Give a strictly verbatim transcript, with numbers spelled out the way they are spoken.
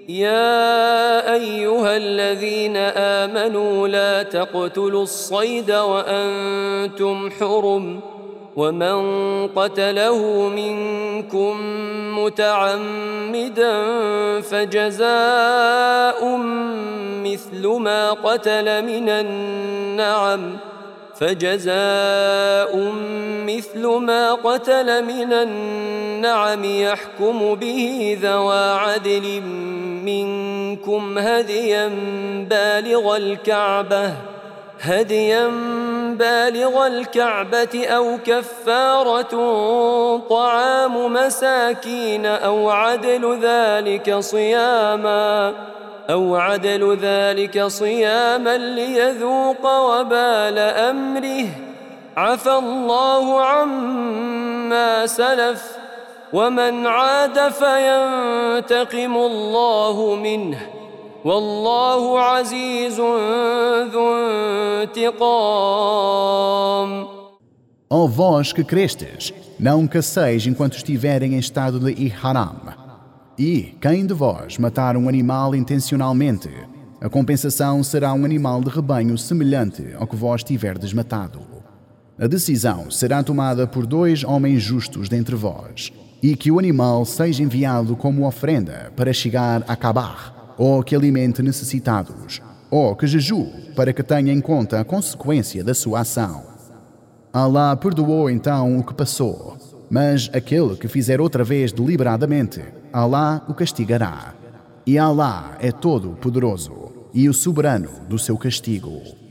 يا أيها الذين آمنوا لا تقتلوا الصيد وأنتم حرم ومن قتله منكم متعمدا فجزاء مثل ما قتل من النعم فجزاء مثل ما قتل من النعم يحكم به ذوى عدل منكم هديا بالغ الكعبة هديا بالغ الكعبة أو كفارة طعام مساكين أو عدل ذلك صياما أو عدل ذلك صياما ليذوق وبال أمره عفى الله عما سلف ومن عاد فينتقم الله منه والله عزيز ذو انتقام. Ó vós que crestes, não caceis enquanto estiverem em estado de ihram. E quem de vós matar um animal intencionalmente, a compensação será um animal de rebanho semelhante ao que vós tiverdes matado. A decisão será tomada por dois homens justos dentre vós, e que o animal seja enviado como ofrenda para chegar a Kabar, ou que alimente necessitados, ou que jejue para que tenha em conta a consequência da sua ação. Allah perdoou então o que passou, mas aquele que fizer outra vez deliberadamente, Allah o castigará. E Allah é todo poderoso e o soberano do seu castigo.